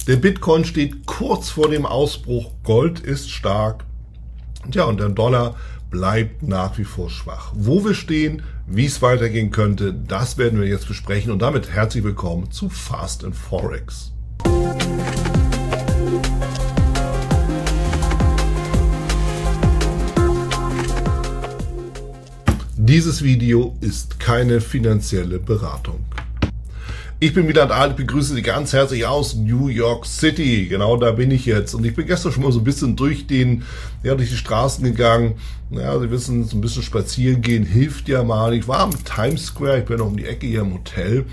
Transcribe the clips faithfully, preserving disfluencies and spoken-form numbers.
Der Bitcoin steht kurz vor dem Ausbruch, Gold ist stark, ja, und der Dollar bleibt nach wie vor schwach. Wo wir stehen, wie es weitergehen könnte, das werden wir jetzt besprechen und damit herzlich willkommen zu Fast and Forex. Dieses Video ist keine finanzielle Beratung. Ich bin wieder da, ich begrüße Sie ganz herzlich aus New York City. Genau da bin ich jetzt. Und ich bin gestern schon mal so ein bisschen durch den, ja, durch die Straßen gegangen. Ja, Sie wissen, so ein bisschen spazieren gehen hilft ja mal. Ich war am Times Square, ich bin noch um die Ecke hier im Hotel.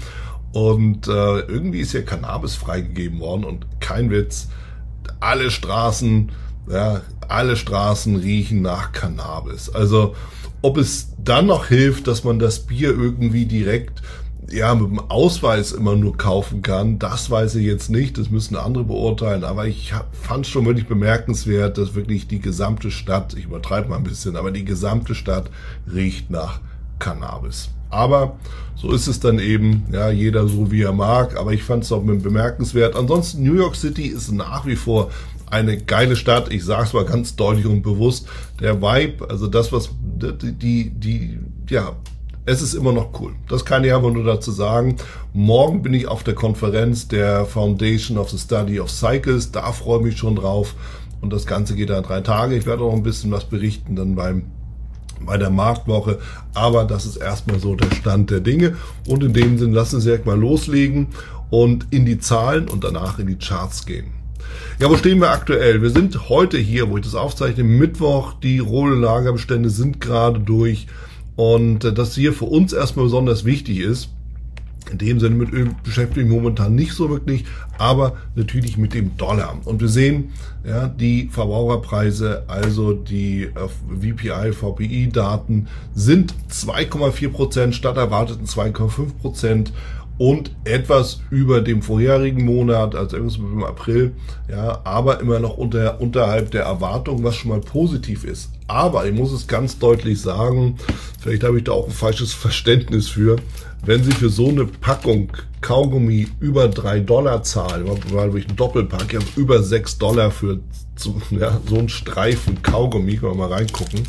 Und äh, irgendwie ist hier Cannabis freigegeben worden. Und kein Witz, alle Straßen, ja, alle Straßen riechen nach Cannabis. Also, ob es dann noch hilft, dass man das Bier irgendwie direkt ja mit dem Ausweis immer nur kaufen kann, das weiß ich jetzt nicht, das müssen andere beurteilen, aber ich fand es schon wirklich bemerkenswert, dass wirklich die gesamte Stadt, ich übertreibe mal ein bisschen, aber die gesamte Stadt riecht nach Cannabis. Aber so ist es dann eben, ja, jeder so wie er mag, aber ich fand es auch bemerkenswert. Ansonsten, New York City ist nach wie vor eine geile Stadt, ich sage es mal ganz deutlich und bewusst, der Vibe, also das, was die, die, die ja, es ist immer noch cool. Das kann ich aber nur dazu sagen. Morgen bin ich auf der Konferenz der Foundation of the Study of Cycles. Da freue ich mich schon drauf. Und das Ganze geht dann drei Tage. Ich werde auch ein bisschen was berichten dann beim, bei der Marktwoche. Aber das ist erstmal so der Stand der Dinge. Und in dem Sinn lassen Sie direkt mal loslegen und in die Zahlen und danach in die Charts gehen. Ja, wo stehen wir aktuell? Wir sind heute hier, wo ich das aufzeichne, Mittwoch. Die Rohöl-Lagerbestände sind gerade durch. Und das hier für uns erstmal besonders wichtig ist, in dem Sinne mit Öl beschäftige ich mich momentan nicht so wirklich, aber natürlich mit dem Dollar. Und wir sehen, ja, die Verbraucherpreise, also die äh, V P I, V P I-Daten sind zwei Komma vier Prozent statt erwarteten zwei Komma fünf Prozent. Und etwas über dem vorherigen Monat, also irgendwas im April, ja, aber immer noch unter, unterhalb der Erwartung, was schon mal positiv ist. Aber ich muss es ganz deutlich sagen, vielleicht habe ich da auch ein falsches Verständnis für, wenn Sie für so eine Packung Kaugummi über drei Dollar zahlen, weil ich einen Doppelpack, ich habe über sechs Dollar für ja, so einen Streifen Kaugummi, können wir mal reingucken,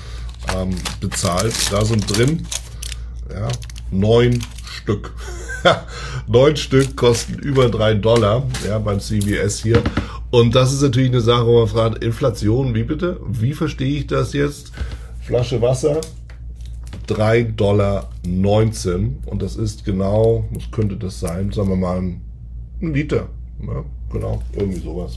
ähm, bezahlt, da sind drin, ja, neun Stück. Neun Stück kosten über drei Dollar, ja, beim C V S hier. Und das ist natürlich eine Sache, wo man fragt, Inflation, wie bitte? Wie verstehe ich das jetzt? Flasche Wasser, drei Dollar neunzehn. Und das ist genau, was könnte das sein? Sagen wir mal ein Liter. Ja, genau, irgendwie sowas.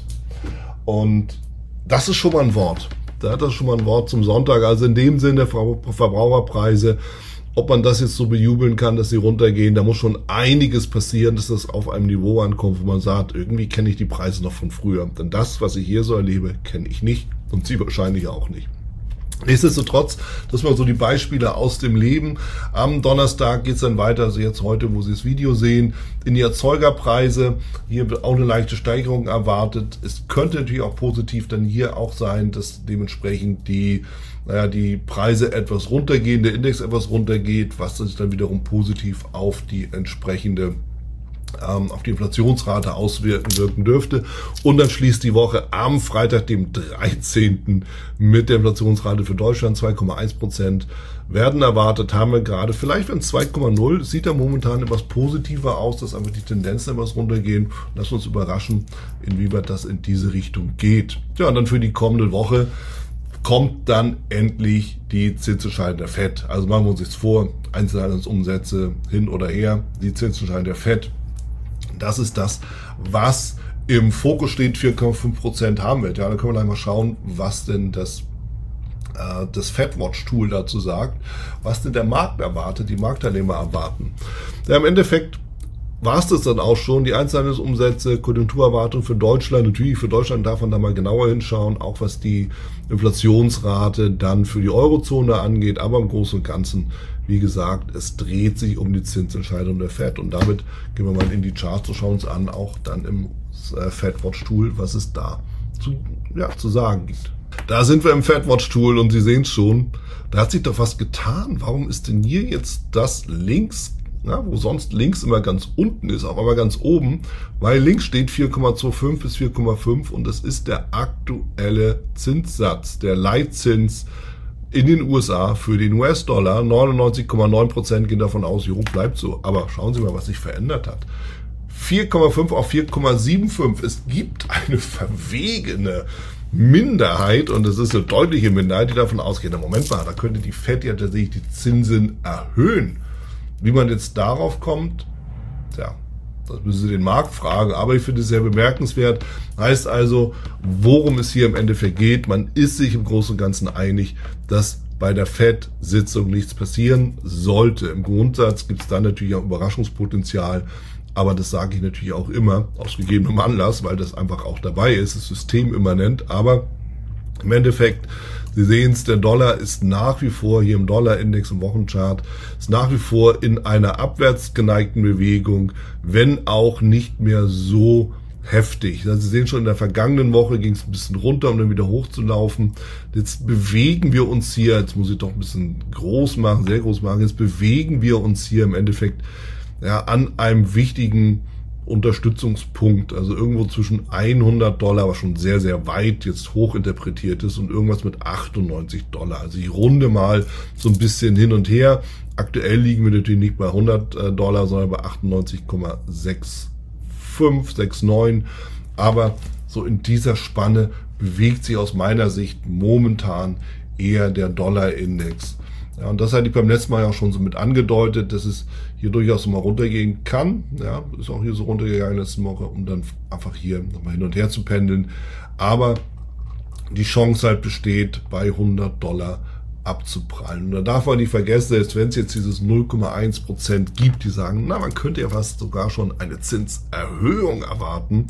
Und das ist schon mal ein Wort. Da hat das schon mal ein Wort zum Sonntag. Also in dem Sinne, Verbraucherpreise, ob man das jetzt so bejubeln kann, dass sie runtergehen, da muss schon einiges passieren, dass das auf einem Niveau ankommt, wo man sagt, irgendwie kenne ich die Preise noch von früher. Denn das, was ich hier so erlebe, kenne ich nicht und Sie wahrscheinlich auch nicht. Nichtsdestotrotz, das waren so die Beispiele aus dem Leben. Am Donnerstag geht es dann weiter, also jetzt heute, wo Sie das Video sehen, in die Erzeugerpreise. Hier wird auch eine leichte Steigerung erwartet. Es könnte natürlich auch positiv dann hier auch sein, dass dementsprechend die, naja, die Preise etwas runtergehen, der Index etwas runtergeht, was sich dann wiederum positiv auf die entsprechende auf die Inflationsrate auswirken wirken dürfte. Und dann schließt die Woche am Freitag, dem dreizehnten mit der Inflationsrate für Deutschland zwei Komma eins Prozent werden erwartet, haben wir gerade, vielleicht wenn zwei Komma null, sieht da momentan etwas positiver aus, dass einfach die Tendenzen etwas runtergehen. Lass uns überraschen, inwieweit das in diese Richtung geht. Ja, und dann für die kommende Woche kommt dann endlich die Zinsentscheidung der Fed. Also machen wir uns jetzt vor, Einzelhandelsumsätze hin oder her, die Zinsentscheidung der Fed. Das ist das, was im Fokus steht, vier Komma fünf Prozent haben wird. Ja, da können wir gleich mal schauen, was denn das, äh, das FedWatch-Tool dazu sagt, was denn der Markt erwartet, die Marktteilnehmer erwarten. Ja, im Endeffekt war es das dann auch schon, die Einzelhandelsumsätze, Konjunkturerwartung für Deutschland. Natürlich für Deutschland darf man da mal genauer hinschauen, auch was die Inflationsrate dann für die Eurozone angeht, aber im Großen und Ganzen, wie gesagt, es dreht sich um die Zinsentscheidung der Fed und damit gehen wir mal in die Charts und schauen uns an, auch dann im FedWatch-Tool, was es da zu, ja, zu sagen gibt. Da sind wir im FedWatch-Tool und Sie sehen es schon, da hat sich doch was getan. Warum ist denn hier jetzt das links ja, wo sonst links immer ganz unten ist, auf einmal ganz oben, weil links steht vier Komma fünfundzwanzig bis vier Komma fünf und das ist der aktuelle Zinssatz, der Leitzins in den U S A für den U S-Dollar. neunundneunzig Komma neun Prozent gehen davon aus, jo, bleibt so. Aber schauen Sie mal, was sich verändert hat. vier Komma fünf auf vier Komma fünfundsiebzig. Es gibt eine verwegene Minderheit, und es ist eine deutliche Minderheit, die davon ausgeht, na Moment mal, da könnte die Fed ja tatsächlich die Zinsen erhöhen. Wie man jetzt darauf kommt, tja, das müssen Sie den Markt fragen, aber ich finde es sehr bemerkenswert. Heißt also, worum es hier im Endeffekt geht, man ist sich im Großen und Ganzen einig, dass bei der Fed-Sitzung nichts passieren sollte. Im Grundsatz gibt es dann natürlich auch Überraschungspotenzial, aber das sage ich natürlich auch immer aus gegebenem Anlass, weil das einfach auch dabei ist, ist systemimmanent, aber im Endeffekt, Sie sehen es, der Dollar ist nach wie vor hier im Dollarindex im Wochenchart, ist nach wie vor in einer abwärts geneigten Bewegung, wenn auch nicht mehr so heftig. Also Sie sehen schon, in der vergangenen Woche ging es ein bisschen runter, um dann wieder hochzulaufen. Jetzt bewegen wir uns hier, jetzt muss ich doch ein bisschen groß machen, sehr groß machen, jetzt bewegen wir uns hier im Endeffekt ja, an einem wichtigen Unterstützungspunkt, also irgendwo zwischen hundert Dollar, was schon sehr, sehr weit jetzt hochinterpretiert ist, und irgendwas mit achtundneunzig Dollar. Also ich runde mal so ein bisschen hin und her. Aktuell liegen wir natürlich nicht bei hundert Dollar, sondern bei achtundneunzig Komma fünfundsechzig, neunundsechzig. Aber so in dieser Spanne bewegt sich aus meiner Sicht momentan eher der Dollarindex. Ja, und das hatte ich beim letzten Mal ja auch schon so mit angedeutet, dass es hier durchaus mal runtergehen kann. Ja, ist auch hier so runtergegangen letzte Woche, um dann einfach hier nochmal hin und her zu pendeln. Aber die Chance halt besteht, bei hundert Dollar abzuprallen. Und da darf man nicht vergessen, selbst wenn es jetzt dieses null Komma eins Prozent gibt, die sagen, na, man könnte ja fast sogar schon eine Zinserhöhung erwarten,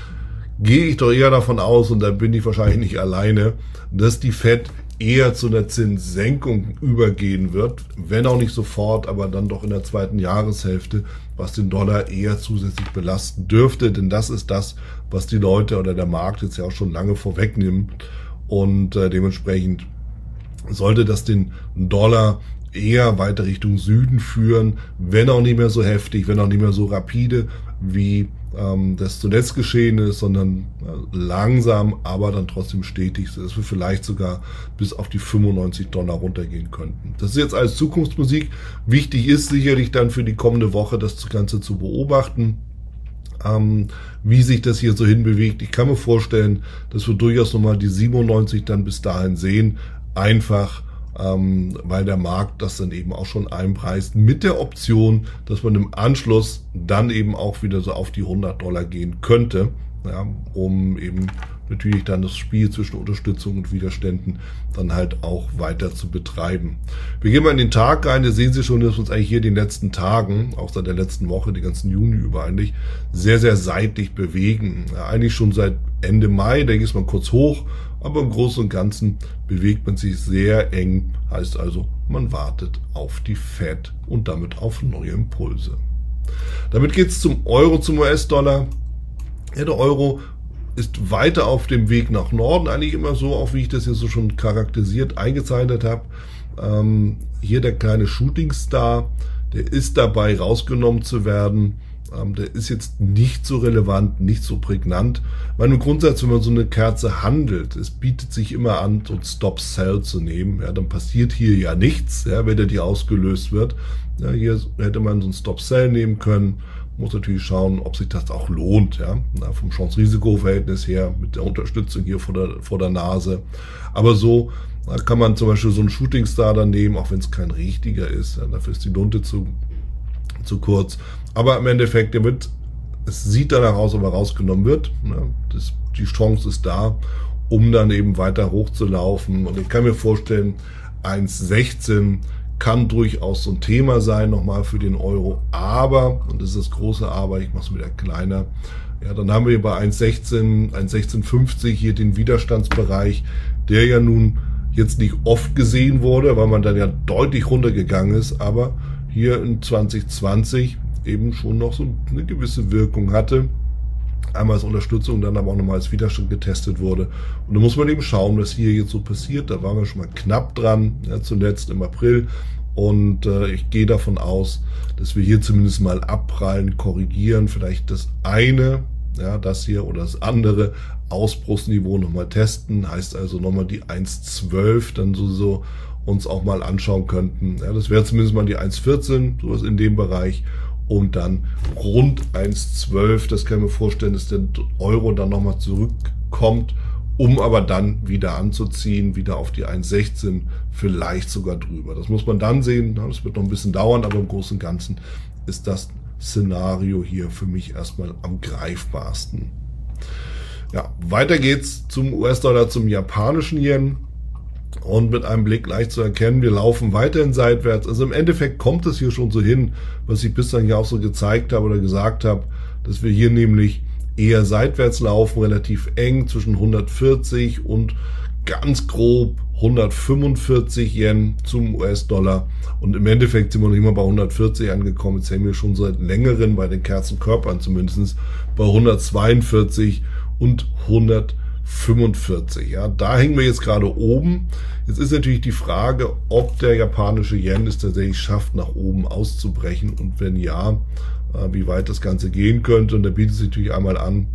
gehe ich doch eher davon aus, und da bin ich wahrscheinlich nicht alleine, dass die Fed eher zu einer Zinssenkung übergehen wird, wenn auch nicht sofort, aber dann doch in der zweiten Jahreshälfte, was den Dollar eher zusätzlich belasten dürfte, denn das ist das, was die Leute oder der Markt jetzt ja auch schon lange vorwegnimmt, und äh, dementsprechend sollte das den Dollar eher weiter Richtung Süden führen, wenn auch nicht mehr so heftig, wenn auch nicht mehr so rapide, wie ähm, das zuletzt geschehen ist, sondern äh, langsam, aber dann trotzdem stetig, dass wir vielleicht sogar bis auf die fünfundneunzig Dollar runtergehen könnten. Das ist jetzt als Zukunftsmusik. Wichtig ist sicherlich dann für die kommende Woche, das Ganze zu beobachten, ähm, wie sich das hier so hinbewegt. Ich kann mir vorstellen, dass wir durchaus nochmal die siebenundneunzig dann bis dahin sehen, einfach Ähm, weil der Markt das dann eben auch schon einpreist, mit der Option, dass man im Anschluss dann eben auch wieder so auf die hundert Dollar gehen könnte, ja, um eben natürlich dann das Spiel zwischen Unterstützung und Widerständen dann halt auch weiter zu betreiben. Wir gehen mal in den Tag rein, da sehen Sie schon, dass wir uns eigentlich hier in den letzten Tagen, auch seit der letzten Woche, die ganzen Juni über eigentlich, sehr, sehr seitlich bewegen. Ja, eigentlich schon seit Ende Mai, da ging es mal kurz hoch, aber im Großen und Ganzen bewegt man sich sehr eng, heißt also, man wartet auf die Fed und damit auf neue Impulse. Damit geht es zum Euro, zum U S-Dollar. Ja, der Euro ist weiter auf dem Weg nach Norden, eigentlich immer so, auch wie ich das hier so schon charakterisiert, eingezeichnet habe. Ähm, hier der kleine Shootingstar, der ist dabei rausgenommen zu werden. Ähm, der ist jetzt nicht so relevant, nicht so prägnant. Weil im Grundsatz, wenn man so eine Kerze handelt, es bietet sich immer an, so ein Stop-Sell zu nehmen. Ja, dann passiert hier ja nichts, ja, wenn der die ausgelöst wird. Ja, hier hätte man so ein Stop-Sell nehmen können. Muss natürlich schauen, ob sich das auch lohnt, ja, vom Chance-Risiko-Verhältnis her, mit der Unterstützung hier vor der, vor der Nase. Aber so da kann man zum Beispiel so einen Shootingstar dann nehmen, auch wenn es kein richtiger ist. Ja, dafür ist die Lunte zu, zu kurz. Aber im Endeffekt, der wird, es sieht danach aus, ob er rausgenommen wird. Ja, das, die Chance ist da, um dann eben weiter hochzulaufen. Und ich kann mir vorstellen, eins Komma sechzehn kann durchaus so ein Thema sein, nochmal für den Euro. Aber, und das ist das große Aber, ich mache es wieder kleiner, ja, dann haben wir bei eins Komma sechzehn, eins Komma sechzehn fünfzig hier den Widerstandsbereich, der ja nun jetzt nicht oft gesehen wurde, weil man dann ja deutlich runtergegangen ist, aber hier in zwanzig zwanzig eben schon noch so eine gewisse Wirkung hatte. Einmal als Unterstützung, dann aber auch nochmal als Widerstand getestet wurde. Und da muss man eben schauen, was hier jetzt so passiert. Da waren wir schon mal knapp dran, ja, zuletzt im April. Und äh, ich gehe davon aus, dass wir hier zumindest mal abprallen, korrigieren, vielleicht das eine, ja, das hier oder das andere Ausbruchsniveau nochmal testen. Heißt also nochmal die eins zwölf dann so, so uns auch mal anschauen könnten. Ja, das wäre zumindest mal die eins vierzehn, sowas in dem Bereich. Und dann rund eins zwölf, das kann ich mir vorstellen, dass der Euro dann nochmal zurückkommt, um aber dann wieder anzuziehen, wieder auf die eins sechzehn, vielleicht sogar drüber. Das muss man dann sehen, das wird noch ein bisschen dauern, aber im Großen und Ganzen ist das Szenario hier für mich erstmal am greifbarsten. Ja, weiter geht's zum U S-Dollar, zum japanischen Yen. Und mit einem Blick leicht zu erkennen, wir laufen weiterhin seitwärts. Also im Endeffekt kommt es hier schon so hin, was ich bislang ja auch so gezeigt habe oder gesagt habe, dass wir hier nämlich eher seitwärts laufen, relativ eng zwischen hundertvierzig und ganz grob hundertfünfundvierzig Yen zum U S-Dollar. Und im Endeffekt sind wir noch immer bei hundertvierzig angekommen. Jetzt haben wir schon seit längerem bei den Kerzenkörpern zumindest bei hundertzweiundvierzig und hundertfünfundvierzig. Ja, da hängen wir jetzt gerade oben. Jetzt ist natürlich die Frage, ob der japanische Yen es tatsächlich schafft, nach oben auszubrechen und wenn ja, wie weit das Ganze gehen könnte. Und da bietet es sich natürlich einmal an,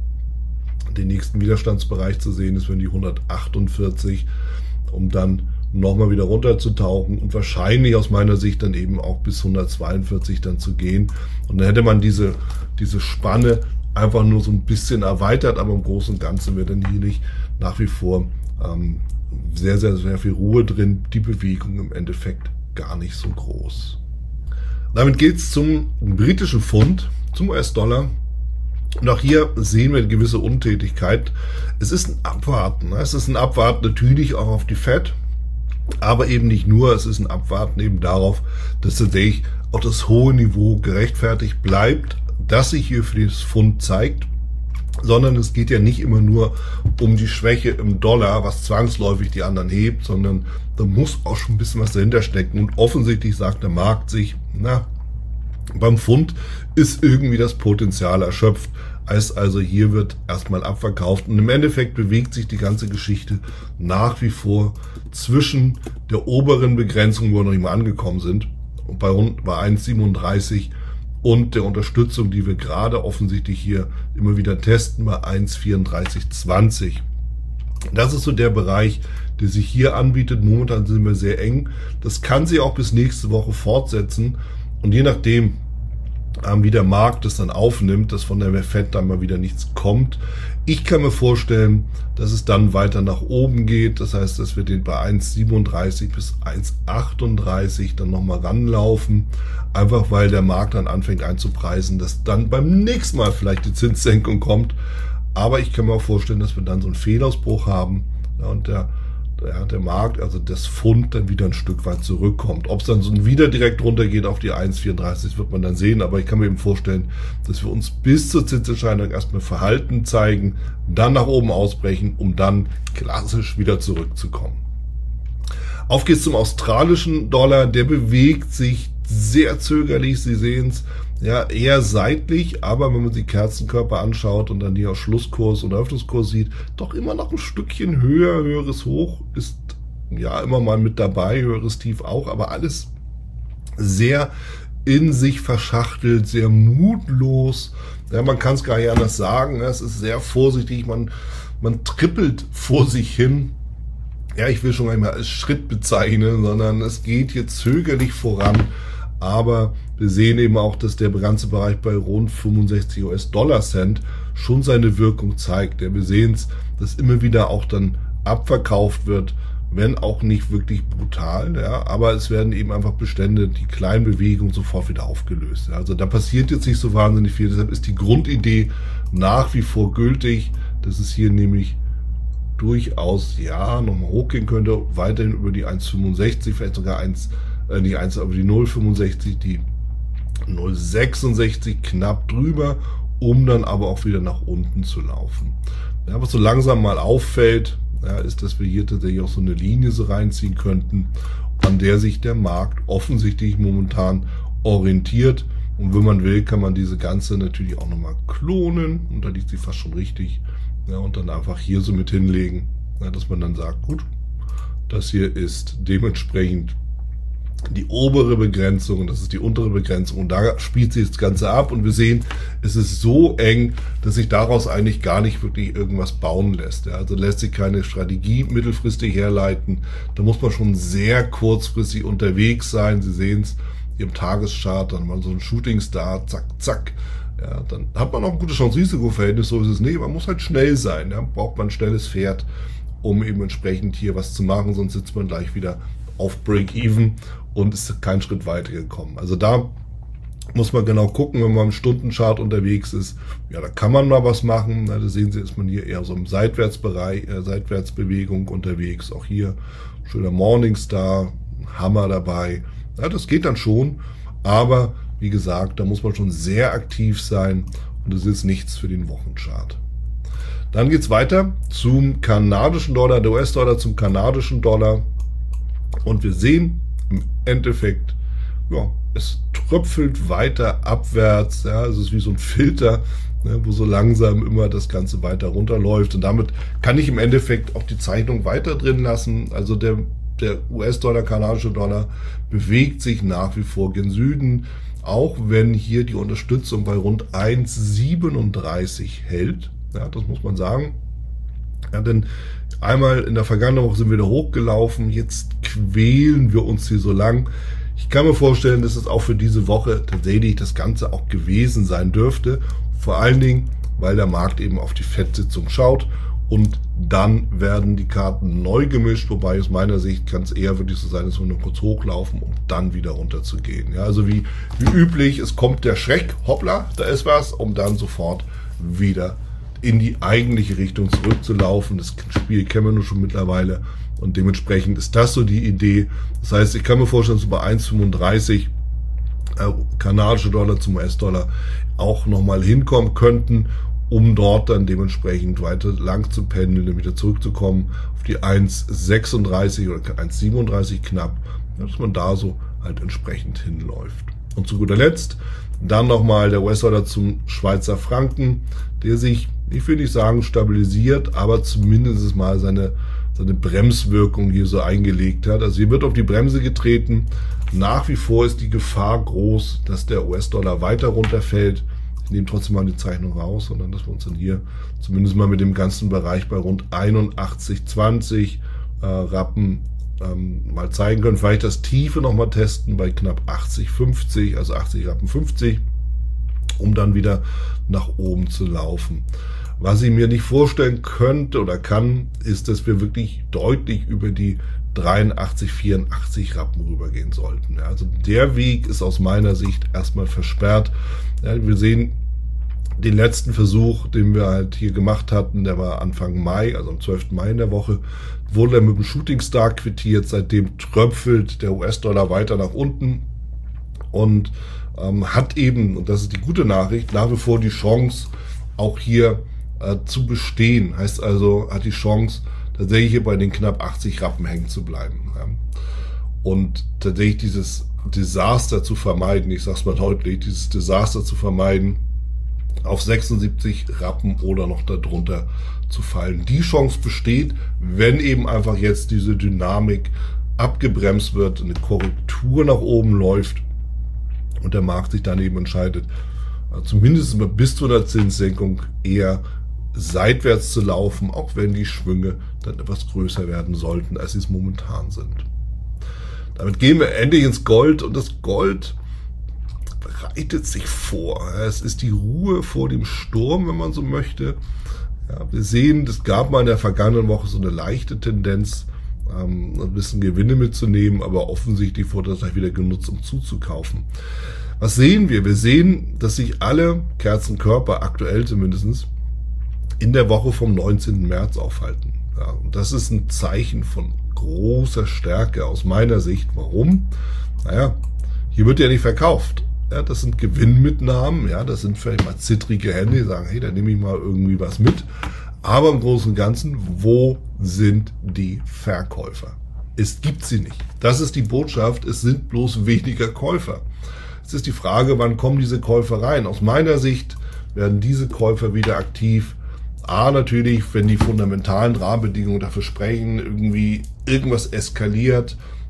den nächsten Widerstandsbereich zu sehen, das wären die hundertachtundvierzig, um dann nochmal wieder runterzutauchen und wahrscheinlich aus meiner Sicht dann eben auch bis hundertzweiundvierzig dann zu gehen. Und dann hätte man diese, diese Spanne einfach nur so ein bisschen erweitert, aber im Großen und Ganzen wäre dann hier nicht nach wie vor ähm, sehr, sehr, sehr viel Ruhe drin. Die Bewegung im Endeffekt gar nicht so groß. Damit geht's zum britischen Pfund, zum U S-Dollar. Und auch hier sehen wir eine gewisse Untätigkeit. Es ist ein Abwarten. Es ist ein Abwarten natürlich auch auf die Fed, aber eben nicht nur. Es ist ein Abwarten eben darauf, dass tatsächlich auch das hohe Niveau gerechtfertigt bleibt, das sich hier für das Pfund zeigt, sondern es geht ja nicht immer nur um die Schwäche im Dollar, was zwangsläufig die anderen hebt, sondern da muss auch schon ein bisschen was dahinter stecken. Und offensichtlich sagt der Markt sich, na, beim Pfund ist irgendwie das Potenzial erschöpft. Heißt also, hier wird erstmal abverkauft. Und im Endeffekt bewegt sich die ganze Geschichte nach wie vor zwischen der oberen Begrenzung, wo wir noch nicht mal angekommen sind, und bei, bei eins siebenunddreißig und der Unterstützung, die wir gerade offensichtlich hier immer wieder testen, bei eins vierunddreißig zwanzig. Das ist so der Bereich, der sich hier anbietet. Momentan sind wir sehr eng. Das kann sich auch bis nächste Woche fortsetzen. Und je nachdem, wie der Markt es dann aufnimmt, dass von der Fed dann mal wieder nichts kommt. Ich kann mir vorstellen, dass es dann weiter nach oben geht. Das heißt, dass wir den bei eins siebenunddreißig bis eins achtunddreißig dann nochmal ranlaufen. Einfach weil der Markt dann anfängt einzupreisen, dass dann beim nächsten Mal vielleicht die Zinssenkung kommt. Aber ich kann mir auch vorstellen, dass wir dann so einen Fehlausbruch haben. Ja, und der Ja, der Markt, also das Pfund, dann wieder ein Stück weit zurückkommt. Ob es dann so wieder direkt runtergeht auf die eins vierunddreißig, wird man dann sehen. Aber ich kann mir eben vorstellen, dass wir uns bis zur Zinsentscheidung erstmal Verhalten zeigen, dann nach oben ausbrechen, um dann klassisch wieder zurückzukommen. Auf geht's zum australischen Dollar. Der bewegt sich sehr zögerlich. Sie sehen es, ja, eher seitlich, aber wenn man die Kerzenkörper anschaut und dann hier auch Schlusskurs und Eröffnungskurs sieht, doch immer noch ein Stückchen höher, höheres Hoch ist ja immer mal mit dabei, höheres Tief auch, aber alles sehr in sich verschachtelt, sehr mutlos. Ja, man kann es gar nicht anders sagen, es ist sehr vorsichtig, man, man trippelt vor sich hin. Ja, ich will schon gar nicht mehr als Schritt bezeichnen, sondern es geht hier zögerlich voran. Aber wir sehen eben auch, dass der ganze Bereich bei rund fünfundsechzig US-Dollar-Cent schon seine Wirkung zeigt. Ja, wir sehen es, dass immer wieder auch dann abverkauft wird, wenn auch nicht wirklich brutal. Ja, aber es werden eben einfach Bestände, die kleinen Bewegungen sofort wieder aufgelöst. Ja, also da passiert jetzt nicht so wahnsinnig viel. Deshalb ist die Grundidee nach wie vor gültig, dass es hier nämlich durchaus, ja, nochmal hochgehen könnte, weiterhin über die eins fünfundsechzig, vielleicht sogar eins, äh, die eins, aber die null fünfundsechzig, die null sechsundsechzig knapp drüber, um dann aber auch wieder nach unten zu laufen. Ja, was so langsam mal auffällt, ja, ist, dass wir hier tatsächlich auch so eine Linie so reinziehen könnten, an der sich der Markt offensichtlich momentan orientiert. Und wenn man will, kann man diese ganze natürlich auch nochmal klonen, und da liegt sie fast schon richtig. Ja, und dann einfach hier so mit hinlegen, ja, dass man dann sagt, gut, das hier ist dementsprechend die obere Begrenzung, und das ist die untere Begrenzung, und da spielt sich das Ganze ab, und wir sehen, es ist so eng, dass sich daraus eigentlich gar nicht wirklich irgendwas bauen lässt. Ja, also lässt sich keine Strategie mittelfristig herleiten, da muss man schon sehr kurzfristig unterwegs sein. Sie sehen es hier im Tageschart, dann mal so ein Shooting Star, zack, zack, ja, dann hat man auch ein gutes Chance-Risiko-Verhältnis, so ist es nicht, man muss halt schnell sein, ja, braucht man ein schnelles Pferd, um eben entsprechend hier was zu machen, sonst sitzt man gleich wieder auf Break-Even und ist keinen Schritt weiter gekommen. Also da muss man genau gucken, wenn man im Stundenchart unterwegs ist. Ja, da kann man mal was machen. Ja, da sehen Sie, ist man hier eher so im Seitwärtsbereich, äh, Seitwärtsbewegung unterwegs. Auch hier schöner Morningstar, Hammer dabei. Ja, das geht dann schon. Aber wie gesagt, da muss man schon sehr aktiv sein. Und das ist nichts für den Wochenchart. Dann geht's weiter zum kanadischen Dollar, der U S-Dollar zum kanadischen Dollar. Und wir sehen im Endeffekt, ja, es tröpfelt weiter abwärts. Ja, es ist wie so ein Filter, ne, wo so langsam immer das Ganze weiter runterläuft. Und damit kann ich im Endeffekt auch die Zeichnung weiter drin lassen. Also der, der U S-Dollar, kanadische Dollar bewegt sich nach wie vor gen Süden, auch wenn hier die Unterstützung bei rund eins Komma siebenunddreißig hält. Ja, das muss man sagen. Ja, denn einmal in der vergangenen Woche sind wir da hochgelaufen, jetzt quälen wir uns hier so lang. Ich kann mir vorstellen, dass es auch für diese Woche tatsächlich das Ganze auch gewesen sein dürfte. Vor allen Dingen, weil der Markt eben auf die Fed-Sitzung schaut, und dann werden die Karten neu gemischt, wobei aus meiner Sicht kann es eher wirklich so sein, dass wir nur kurz hochlaufen, um dann wieder runter zu gehen. Ja, also wie, wie üblich, es kommt der Schreck, hoppla, da ist was, um dann sofort wieder in die eigentliche Richtung zurückzulaufen. Das Spiel kennen wir nur schon mittlerweile, und dementsprechend ist das so die Idee. Das heißt, ich kann mir vorstellen, dass wir bei eins Komma fünfunddreißig äh, kanadische Dollar zum U S-Dollar auch nochmal hinkommen könnten, um dort dann dementsprechend weiter lang zu pendeln und wieder zurückzukommen auf die eins Komma sechsunddreißig oder eins Komma siebenunddreißig knapp, dass man da so halt entsprechend hinläuft. Und zu guter Letzt dann nochmal der U S-Dollar zum Schweizer Franken, der sich, ich will nicht sagen stabilisiert, aber zumindest mal seine, seine Bremswirkung hier so eingelegt hat. Also hier wird auf die Bremse getreten. Nach wie vor ist die Gefahr groß, dass der U S-Dollar weiter runterfällt. Ich nehme trotzdem mal die Zeichnung raus, sondern dass wir uns dann hier zumindest mal mit dem ganzen Bereich bei rund einundachtzig zwanzig äh, Rappen ähm, mal zeigen können. Vielleicht das Tiefe nochmal testen bei knapp achtzig fünfzig, also achtzig Rappen fünfzig, um dann wieder nach oben zu laufen. Was ich mir nicht vorstellen könnte oder kann, ist, dass wir wirklich deutlich über die dreiundachtzig, vierundachtzig Rappen rübergehen sollten. Ja, also der Weg ist aus meiner Sicht erstmal versperrt. Ja, wir sehen den letzten Versuch, den wir halt hier gemacht hatten, der war Anfang Mai, also am zwölften Mai in der Woche, wurde er mit dem Shooting Star quittiert. Seitdem tröpfelt der U S-Dollar weiter nach unten und ähm, hat eben, und das ist die gute Nachricht, nach wie vor die Chance, auch hier äh, zu bestehen. Heißt also, hat die Chance, tatsächlich hier bei den knapp achtzig Rappen hängen zu bleiben. Ja. Und tatsächlich dieses Desaster zu vermeiden, ich sag's mal deutlich, dieses Desaster zu vermeiden, auf sechsundsiebzig Rappen oder noch darunter zu fallen. Die Chance besteht, wenn eben einfach jetzt diese Dynamik abgebremst wird, eine Korrektur nach oben läuft und der Markt sich dann eben entscheidet, zumindest bis zu einer Zinssenkung eher seitwärts zu laufen, auch wenn die Schwünge dann etwas größer werden sollten, als sie es momentan sind. Damit gehen wir endlich ins Gold, und das Gold bereitet sich vor. Es ist die Ruhe vor dem Sturm, wenn man so möchte. Ja, wir sehen, es gab mal in der vergangenen Woche so eine leichte Tendenz, ähm, ein bisschen Gewinne mitzunehmen, aber offensichtlich wurde das gleich wieder genutzt, um zuzukaufen. Was sehen wir? Wir sehen, dass sich alle Kerzenkörper, aktuell zumindest, in der Woche vom neunzehnten März aufhalten. Ja, und das ist ein Zeichen von großer Stärke aus meiner Sicht. Warum? Naja, hier wird ja nicht verkauft. Ja, das sind Gewinnmitnahmen, ja, das sind vielleicht mal zittrige Hände, die sagen, hey, da nehme ich mal irgendwie was mit. Aber im Großen und Ganzen, wo sind die Verkäufer? Es gibt sie nicht. Das ist die Botschaft, es sind bloß weniger Käufer. Jetzt ist die Frage, wann kommen diese Käufer rein? Aus meiner Sicht werden diese Käufer wieder aktiv. A, natürlich, wenn die fundamentalen Rahmenbedingungen dafür sprechen, irgendwie irgendwas eskaliert,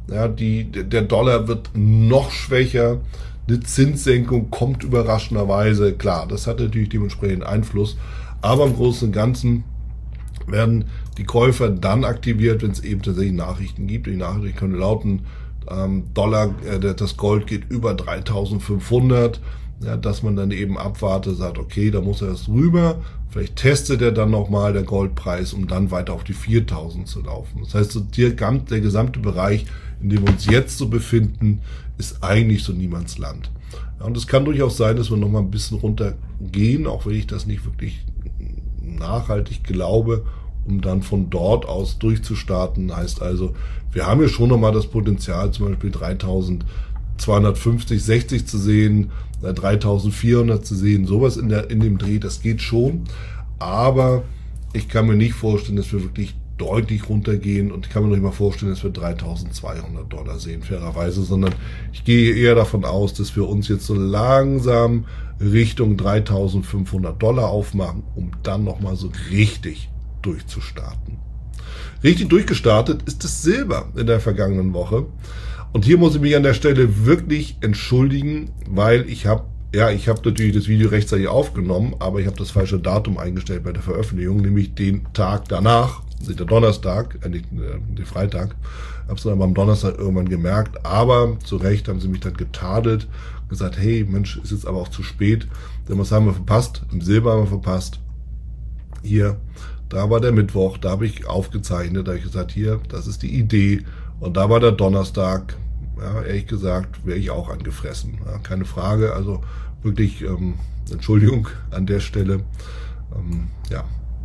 Ja, die, der Dollar wird noch schwächer. Eine Zinssenkung kommt überraschenderweise. Klar, das hat natürlich dementsprechend Einfluss. Aber im Großen und Ganzen werden die Käufer dann aktiviert, wenn es eben tatsächlich Nachrichten gibt. Die Nachrichten können lauten, ähm, Dollar, äh, das Gold geht über dreitausendfünfhundert. Ja, dass man dann eben abwartet, sagt, okay, da muss er erst rüber. Vielleicht testet er dann nochmal der Goldpreis, um dann weiter auf die viertausend zu laufen. Das heißt, so der, der gesamte Bereich, in dem wir uns jetzt so befinden, ist eigentlich so Niemandsland. Ja, und es kann durchaus sein, dass wir nochmal ein bisschen runtergehen, auch wenn ich das nicht wirklich nachhaltig glaube, um dann von dort aus durchzustarten. Heißt also, wir haben ja schon nochmal das Potenzial, zum Beispiel dreitausendzweihundertfünfzig, sechzig zu sehen, dreitausendvierhundert zu sehen, sowas in der in dem Dreh, das geht schon. Aber ich kann mir nicht vorstellen, dass wir wirklich deutlich runtergehen, und ich kann mir noch nicht mal vorstellen, dass wir dreitausendzweihundert Dollar sehen, fairerweise, sondern ich gehe eher davon aus, dass wir uns jetzt so langsam Richtung dreitausendfünfhundert Dollar aufmachen, um dann nochmal so richtig durchzustarten. Richtig durchgestartet ist das Silber in der vergangenen Woche. Und hier muss ich mich an der Stelle wirklich entschuldigen, weil ich habe, ja, ich habe natürlich das Video rechtzeitig aufgenommen, aber ich habe das falsche Datum eingestellt bei der Veröffentlichung, nämlich den Tag danach, der Donnerstag, äh, nicht äh, den Freitag. Habe es dann aber am Donnerstag irgendwann gemerkt, aber zu Recht haben sie mich dann getadelt, gesagt, hey Mensch, ist jetzt aber auch zu spät, denn was haben wir verpasst? Im Silber haben wir verpasst. Hier, da war der Mittwoch, da habe ich aufgezeichnet, da habe ich gesagt, hier, das ist die Idee. Und da war der Donnerstag, ja, ehrlich gesagt, wäre ich auch angefressen. Ja, keine Frage, also wirklich, ähm, Entschuldigung an der Stelle. Ähm, ja,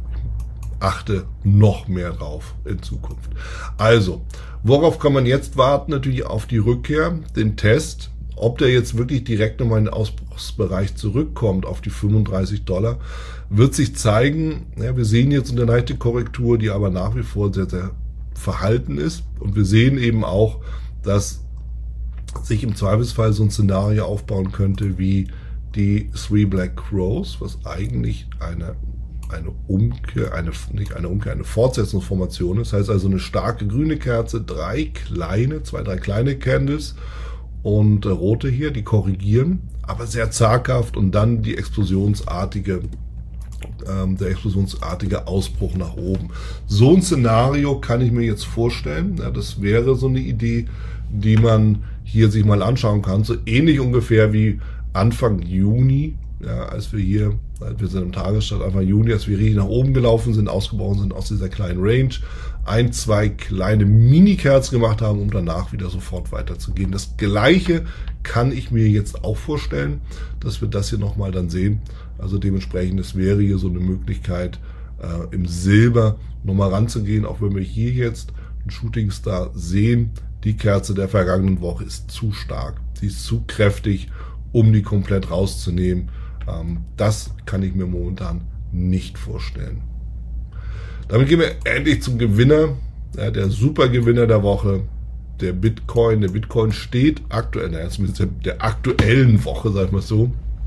achte noch mehr drauf in Zukunft. Also, worauf kann man jetzt warten? Natürlich auf die Rückkehr, den Test. Ob der jetzt wirklich direkt nochmal in den Ausbruchsbereich zurückkommt, auf die fünfunddreißig Dollar, wird sich zeigen. Ja, wir sehen jetzt eine leichte Korrektur, die aber nach wie vor sehr, sehr verhalten ist. Und wir sehen eben auch, dass sich im Zweifelsfall so ein Szenario aufbauen könnte wie die Three Black Crows, was eigentlich eine eine Umkehr, eine nicht eine Umkehr, eine Fortsetzungsformation ist. Das heißt also eine starke grüne Kerze, drei kleine, zwei, drei kleine Candles und äh, rote hier, die korrigieren, aber sehr zaghaft, und dann die explosionsartige ähm, der explosionsartige Ausbruch nach oben. So ein Szenario kann ich mir jetzt vorstellen. Ja, das wäre so eine Idee, die man hier sich mal anschauen kann. So ähnlich ungefähr wie Anfang Juni, ja, als wir hier, als wir sind im Tagesstart Anfang Juni, als wir richtig nach oben gelaufen sind, ausgebrochen sind aus dieser kleinen Range, ein, zwei kleine Mini-Kerzen gemacht haben, um danach wieder sofort weiterzugehen. Das Gleiche kann ich mir jetzt auch vorstellen, dass wir das hier nochmal dann sehen. Also dementsprechend, es wäre hier so eine Möglichkeit, äh, im Silber nochmal ranzugehen, auch wenn wir hier jetzt einen Shooting Star sehen. Die Kerze der vergangenen Woche ist zu stark, sie ist zu kräftig, um die komplett rauszunehmen. Ähm, das kann ich mir momentan nicht vorstellen. Damit gehen wir endlich zum Gewinner, ja, der Supergewinner der Woche, der Bitcoin. Der Bitcoin steht aktuell, naja, zumindest der, der aktuellen Woche, sag ich mal so,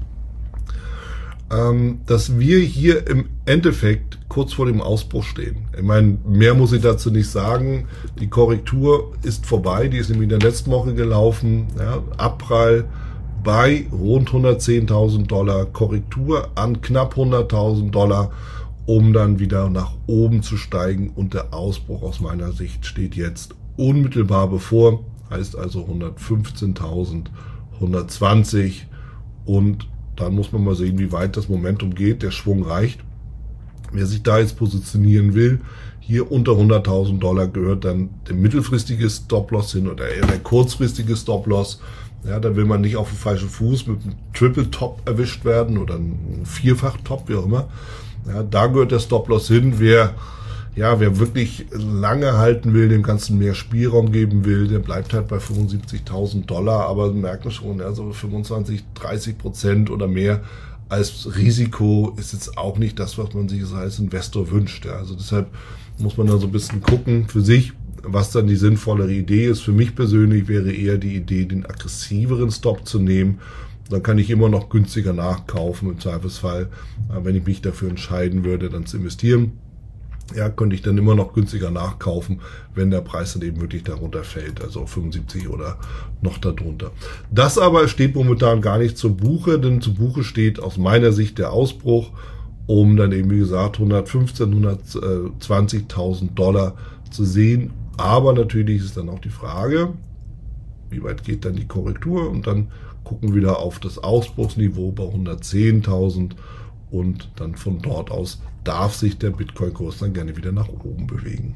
ähm, dass wir hier im Endeffekt kurz vor dem Ausbruch stehen. Ich meine, mehr muss ich dazu nicht sagen. Die Korrektur ist vorbei, die ist nämlich in der letzten Woche gelaufen. Ja, Abprall bei rund hundertzehntausend Dollar, Korrektur an knapp hunderttausend Dollar, um dann wieder nach oben zu steigen, und der Ausbruch aus meiner Sicht steht jetzt unmittelbar bevor, heißt also hundertfünfzehntausend, hundertzwanzig, und dann muss man mal sehen, wie weit das Momentum geht, der Schwung reicht. Wer sich da jetzt positionieren will, hier unter hunderttausend Dollar gehört dann der mittelfristige Stop-Loss hin oder eher der kurzfristige Stop-Loss. Ja, da will man nicht auf den falschen Fuß mit einem Triple-Top erwischt werden oder einem Vierfach-Top, wie auch immer. Ja, da gehört der Stop-Loss hin. Wer, ja, wer wirklich lange halten will, dem Ganzen mehr Spielraum geben will, der bleibt halt bei fünfundsiebzigtausend Dollar, aber merken schon, ja, so fünfundzwanzig, dreißig Prozent oder mehr als Risiko ist jetzt auch nicht das, was man sich als Investor wünscht. Ja. Also deshalb muss man da so ein bisschen gucken für sich, was dann die sinnvollere Idee ist. Für mich persönlich wäre eher die Idee, den aggressiveren Stop zu nehmen. Dann kann ich immer noch günstiger nachkaufen im Zweifelsfall, wenn ich mich dafür entscheiden würde, dann zu investieren. ja, könnte ich dann immer noch günstiger nachkaufen, wenn der Preis dann eben wirklich darunter fällt, also auf fünfundsiebzig oder noch darunter. Das aber steht momentan gar nicht zur Buche, denn zur Buche steht aus meiner Sicht der Ausbruch, um dann eben, wie gesagt, hundertfünfzehntausend, hundertzwanzigtausend Dollar zu sehen. Aber natürlich ist dann auch die Frage, wie weit geht dann die Korrektur? Und dann gucken wir wieder auf das Ausbruchsniveau bei hundertzehntausend und dann von dort aus darf sich der Bitcoin-Kurs dann gerne wieder nach oben bewegen.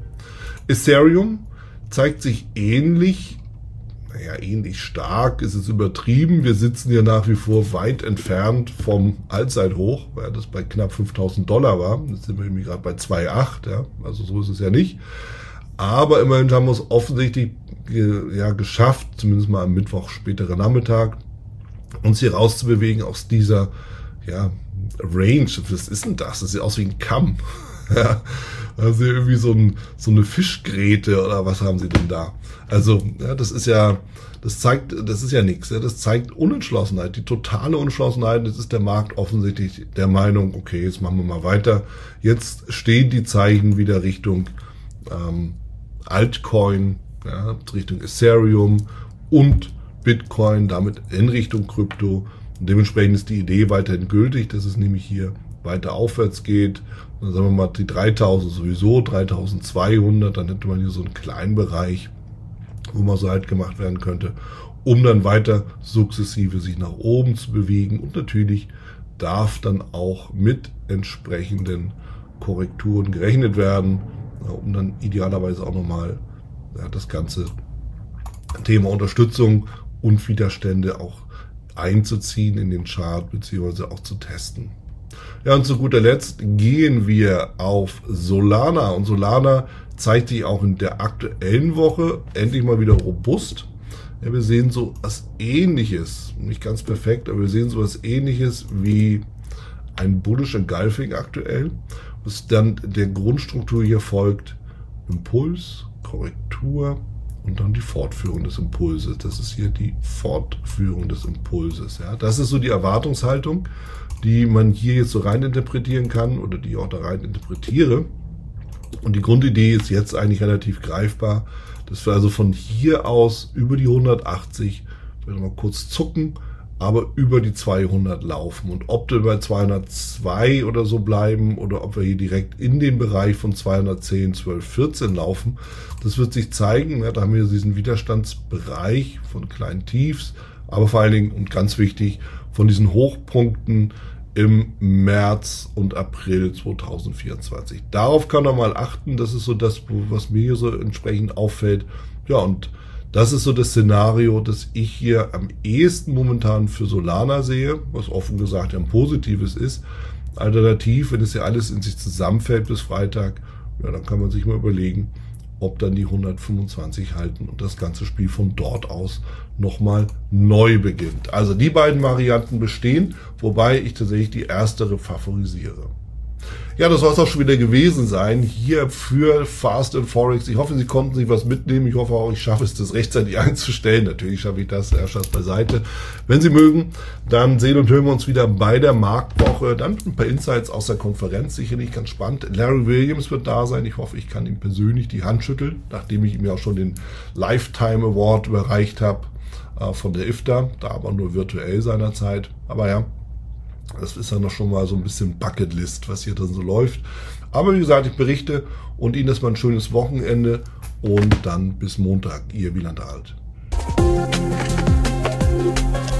Ethereum zeigt sich ähnlich, naja, ähnlich stark, ist es übertrieben. Wir sitzen ja nach wie vor weit entfernt vom Allzeithoch, weil das bei knapp fünftausend Dollar war. Jetzt sind wir irgendwie gerade bei zwei Komma acht, ja, also so ist es ja nicht. Aber immerhin haben wir es offensichtlich ja, geschafft, zumindest mal am Mittwoch, späteren Nachmittag, uns hier rauszubewegen aus dieser ja, Range. Was ist denn das? Das sieht aus wie ein Kamm. Ja, also irgendwie so, ein, so eine Fischgräte oder was haben sie denn da? Also, ja, das ist ja, das zeigt, das ist ja nichts. Ja, das zeigt Unentschlossenheit, die totale Unentschlossenheit. Jetzt ist der Markt offensichtlich der Meinung, okay, jetzt machen wir mal weiter. Jetzt stehen die Zeichen wieder Richtung ähm, Altcoin, ja, Richtung Ethereum und Bitcoin, damit in Richtung Krypto. Und dementsprechend ist die Idee weiterhin gültig, dass es nämlich hier weiter aufwärts geht. Dann sagen wir mal die dreitausend sowieso, dreitausendzweihundert, dann hätte man hier so einen kleinen Bereich, wo man so halt gemacht werden könnte, um dann weiter sukzessive sich nach oben zu bewegen. Und natürlich darf dann auch mit entsprechenden Korrekturen gerechnet werden, um dann idealerweise auch nochmal ja, das ganze Thema Unterstützung und Widerstände auch einzuziehen in den Chart beziehungsweise auch zu testen. Ja, und zu guter Letzt gehen wir auf Solana. Und Solana zeigt sich auch in der aktuellen Woche endlich mal wieder robust. Ja, wir sehen so was Ähnliches, nicht ganz perfekt, aber wir sehen so was Ähnliches wie ein bullish Engulfing aktuell, was dann der Grundstruktur hier folgt: Impuls, Korrektur und dann die Fortführung des Impulses. Das ist hier die Fortführung des Impulses. Ja, das ist so die Erwartungshaltung, die man hier jetzt so rein interpretieren kann oder die ich auch da rein interpretiere. Und die Grundidee ist jetzt eigentlich relativ greifbar, dass wir also von hier aus über die hundertachtzig, wenn wir mal kurz zucken, aber über die zweihundert laufen. Und ob wir bei zweihundertzwei oder so bleiben oder ob wir hier direkt in den Bereich von zweihundertzehn, zwölf, vierzehn laufen, das wird sich zeigen. Ja, da haben wir diesen Widerstandsbereich von kleinen Tiefs, aber vor allen Dingen und ganz wichtig von diesen Hochpunkten im März und April zweitausendvierundzwanzig. Darauf kann man mal achten. Das ist so das, was mir hier so entsprechend auffällt. Ja, und das ist so das Szenario, das ich hier am ehesten momentan für Solana sehe, was offen gesagt ja ein positives ist. Alternativ, wenn es ja alles in sich zusammenfällt bis Freitag, ja, dann kann man sich mal überlegen, ob dann die hundertfünfundzwanzig halten und das ganze Spiel von dort aus nochmal neu beginnt. Also die beiden Varianten bestehen, wobei ich tatsächlich die erstere favorisiere. Ja, das soll es auch schon wieder gewesen sein hier für Fast and Forex. Ich hoffe, Sie konnten sich was mitnehmen. Ich hoffe auch, ich schaffe es, das rechtzeitig einzustellen. Natürlich schaffe ich das, erst das beiseite. Wenn Sie mögen, dann sehen und hören wir uns wieder bei der Marktwoche. Dann ein paar Insights aus der Konferenz, sicherlich ganz spannend. Larry Williams wird da sein. Ich hoffe, ich kann ihm persönlich die Hand schütteln, nachdem ich ihm ja auch schon den Lifetime Award überreicht habe äh, von der I F T A. Da aber nur virtuell seinerzeit. Aber ja, das ist ja noch schon mal so ein bisschen Bucketlist, was hier drin so läuft. Aber wie gesagt, ich berichte und Ihnen erstmal ein schönes Wochenende und dann bis Montag. Ihr Wieland Alt.